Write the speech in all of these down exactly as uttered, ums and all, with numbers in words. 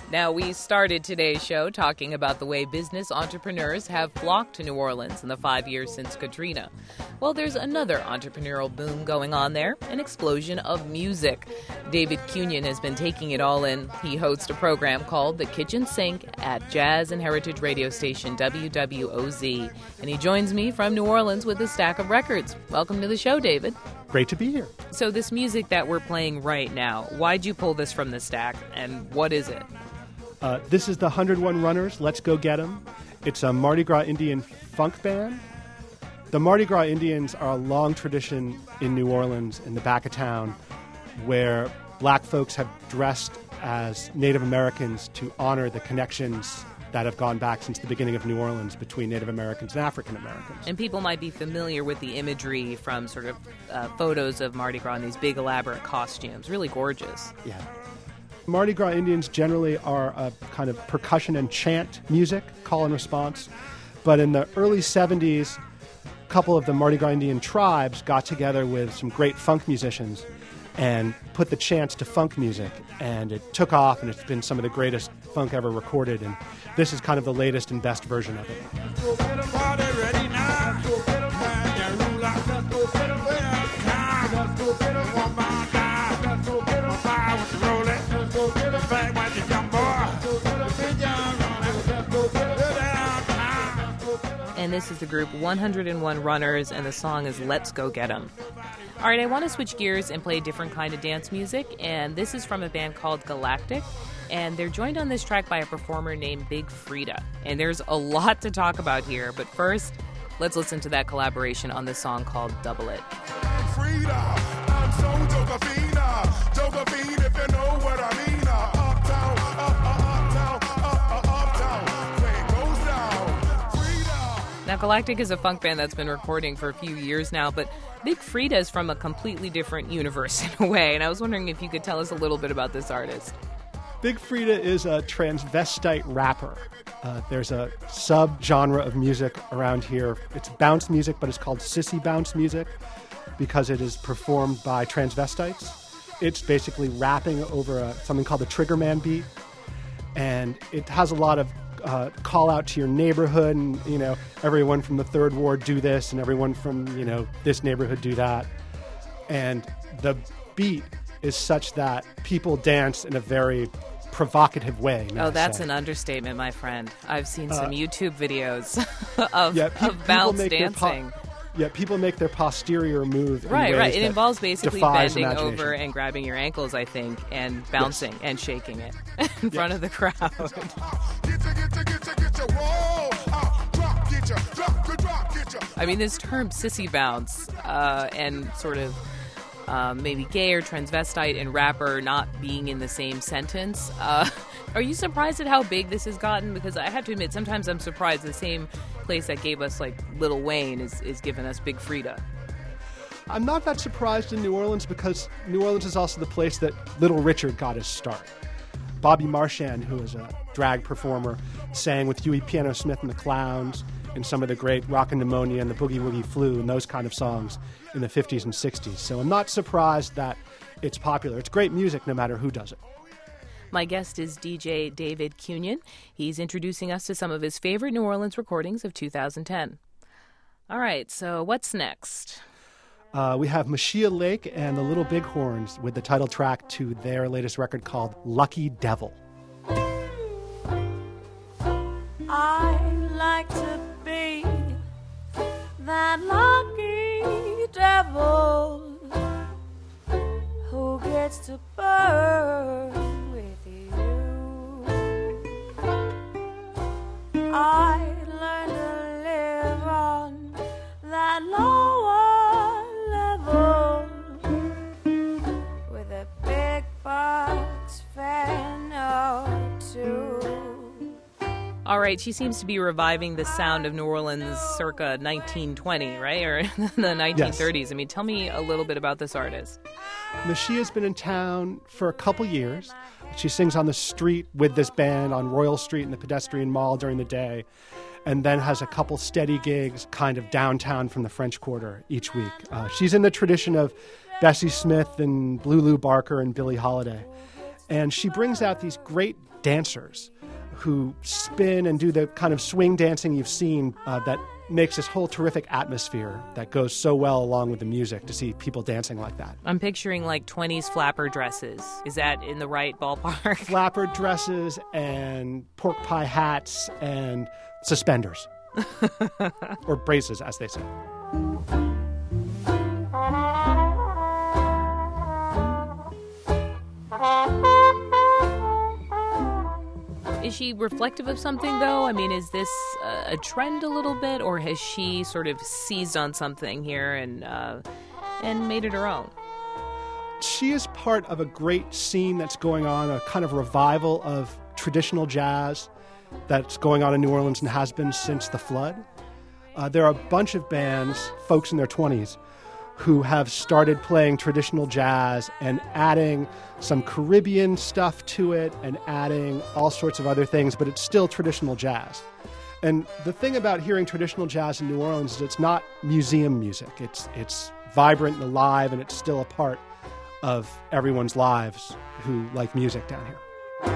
Now, we started today's show talking about the way business entrepreneurs have flocked to New Orleans in the five years since Katrina. Well, there's another entrepreneurial boom going on there, an explosion of music. David Cunion has been taking it all in. He hosts a program called The Kitchen Sink at Jazz and Heritage radio station W W O Z. And he joins me from New Orleans with a stack of records. Welcome to the show, David. Great to be here. So this music that we're playing right now, why'd you pull this from the stack, and what is it? Uh, this is the one hundred one Runners, Let's Go Get 'Em. It's a Mardi Gras Indian funk band. The Mardi Gras Indians are a long tradition in New Orleans, in the back of town, where black folks have dressed as Native Americans to honor the connections that have gone back since the beginning of New Orleans between Native Americans and African Americans. And people might be familiar with the imagery from sort of uh, photos of Mardi Gras in these big elaborate costumes. Really gorgeous. Yeah. Mardi Gras Indians generally are a kind of percussion and chant music, call and response. But in the early seventies, a couple of the Mardi Gras Indian tribes got together with some great funk musicians and put the chants to funk music. And it took off, and it's been some of the greatest funk ever recorded. And this is kind of the latest and best version of it. And this is the group one hundred one Runners, and the song is Let's Go Get 'Em. All right, I want to switch gears and play a different kind of dance music, and this is from a band called Galactic, and they're joined on this track by a performer named Big Freedia. And there's a lot to talk about here, but first, let's listen to that collaboration on this song called Double It. Freedia, I'm so Josephina, Josephine, if you know what I mean. Uptown, up, up, uptown, up, up, uptown, where it goes down. Freedia. Now, Galactic is a funk band that's been recording for a few years now, but Big Freedia is from a completely different universe in a way, and I was wondering if you could tell us a little bit about this artist. Big Freedia is a transvestite rapper. Uh, there's a sub-genre of music around here. It's bounce music, but it's called sissy bounce music because it is performed by transvestites. It's basically rapping over a, something called the Triggerman beat, and it has a lot of uh, call out to your neighborhood, and you know, everyone from the Third Ward do this, and everyone from you know this neighborhood do that, and the beat is such that people dance in a very provocative way. Oh, that's say. an understatement, my friend. I've seen some Uh, YouTube videos of, yeah, pe- of bounce make their dancing. Po- yeah, people make their posterior move. in Right, ways right. It that involves basically defies bending imagination. over and grabbing your ankles, I think, and bouncing yes. and shaking it in front of the crowd. I mean, this term sissy bounce uh, and sort of um, maybe gay or transvestite and rapper not being in the same sentence. Uh, are you surprised at how big this has gotten? Because I have to admit, sometimes I'm surprised the same place that gave us like Lil Wayne is, is giving us Big Freedia. I'm not that surprised in New Orleans because New Orleans is also the place that Little Richard got his start. Bobby Marchand, who is a drag performer, sang with Huey Piano Smith and the Clowns and some of the great Rockin' Pneumonia and the Boogie Woogie Flu and those kind of songs in the fifties and sixties. So I'm not surprised that it's popular. It's great music no matter who does it. My guest is D J David Cunion. He's introducing us to some of his favorite New Orleans recordings of two thousand ten. All right, so what's next? Uh, we have Mashia Lake and the Little Bighorns with the title track to their latest record called Lucky Devil. I like to be that lucky devil who gets to burn with you. I learned to live on that lower level with a big box fan or two. All right, she seems to be reviving the sound of New Orleans circa nineteen twenty, right? Or the nineteen thirties. Yes. I mean, tell me a little bit about this artist. Mashia's been in town for a couple years. She sings on the street with this band on Royal Street in the pedestrian mall during the day, and then has a couple steady gigs kind of downtown from the French Quarter each week. Uh, she's in the tradition of Bessie Smith and Blue Lou Barker and Billie Holiday. And she brings out these great dancers who spin and do the kind of swing dancing you've seen uh, that makes this whole terrific atmosphere that goes so well along with the music to see people dancing like that. I'm picturing like twenties flapper dresses. Is that in the right ballpark? Flapper dresses and pork pie hats and suspenders. Or braces, as they say. Is she reflective of something, though? I mean, is this uh, a trend a little bit, or has she sort of seized on something here and uh, and made it her own? She is part of a great scene that's going on, a kind of revival of traditional jazz that's going on in New Orleans and has been since the flood. Uh, there are a bunch of bands, folks in their twenties, who have started playing traditional jazz and adding some Caribbean stuff to it and adding all sorts of other things, but it's still traditional jazz. And the thing about hearing traditional jazz in New Orleans is it's not museum music. It's, it's vibrant and alive, and it's still a part of everyone's lives who like music down here.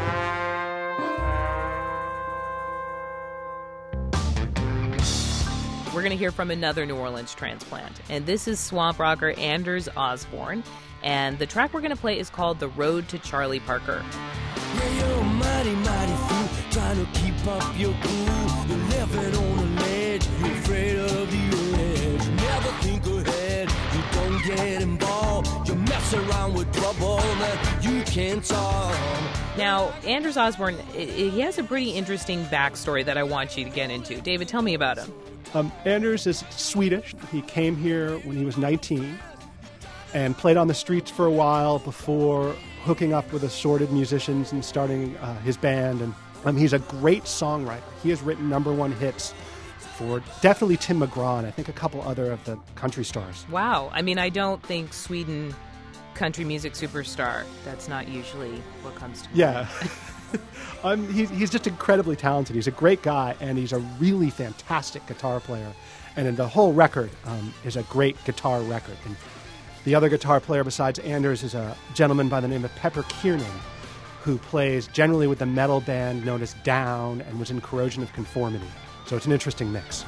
We're going to hear from another New Orleans transplant, and this is swamp rocker Anders Osborne, and the track we're going to play is called The Road to Charlie Parker. Yeah, you're a mighty, mighty fool, trying to keep up your cool. You're living on a ledge, you're afraid of the edge. You never think ahead, you don't get involved. You mess around with trouble that you can't solve. Now, Anders Osborne, he has a pretty interesting backstory that I want you to get into. David, tell me about him. Um, Anders is Swedish. He came here when he was nineteen and played on the streets for a while before hooking up with assorted musicians and starting uh, his band. And um, he's a great songwriter. He has written number one hits for definitely Tim McGraw and I think a couple other of the country stars. Wow. I mean, I don't think Sweden country music superstar. That's not usually what comes to mind. Yeah. um, he's, he's just incredibly talented. He's a great guy, and he's a really fantastic guitar player. And the whole record um, is a great guitar record. And the other guitar player besides Anders is a gentleman by the name of Pepper Kiernan, who plays generally with the metal band known as Down and was in Corrosion of Conformity. So it's an interesting mix.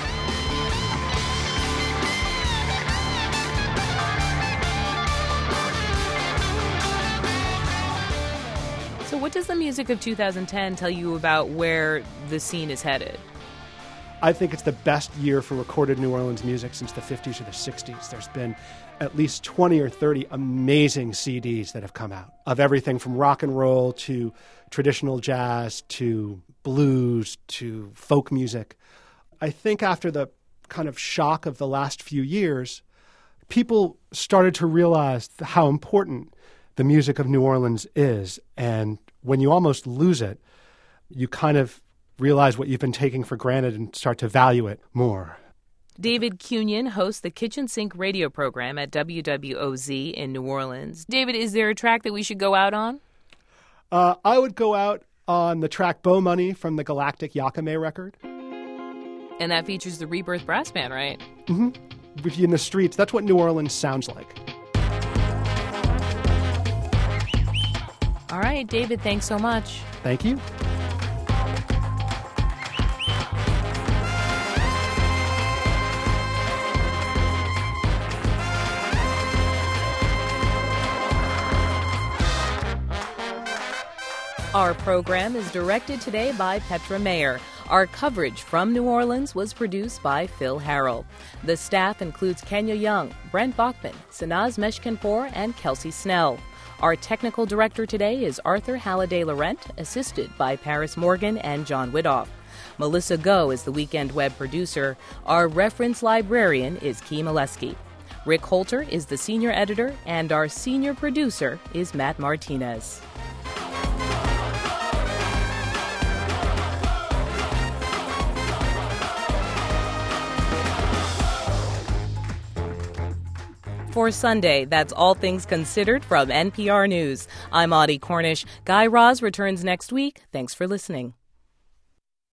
So what does the music of two thousand ten tell you about where the scene is headed? I think it's the best year for recorded New Orleans music since the fifties or the sixties. There's been at least twenty or thirty amazing C Ds that have come out of everything from rock and roll to traditional jazz to blues to folk music. I think after the kind of shock of the last few years, people started to realize how important the music of New Orleans is. And when you almost lose it, you kind of realize what you've been taking for granted and start to value it more. David Cunyon hosts the Kitchen Sink radio program at W W O Z in New Orleans. David, is there a track that we should go out on? Uh, I would go out on the track Bow Money from the Galactic Yakame record. And that features the Rebirth Brass Band, right? Mm-hmm. With you in the streets, that's what New Orleans sounds like. All right, David, thanks so much. Thank you. Our program is directed today by Petra Mayer. Our coverage from New Orleans was produced by Phil Harrell. The staff includes Kenya Young, Brent Bachman, Sanaz Meshkinpour, and Kelsey Snell. Our technical director today is Arthur Halliday-Laurent, assisted by Paris Morgan and John Widoff. Melissa Go is the weekend web producer. Our reference librarian is Key Molesky. Rick Holter is the senior editor, and our senior producer is Matt Martinez. For Sunday, that's All Things Considered from N P R News. I'm Audie Cornish. Guy Raz returns next week. Thanks for listening.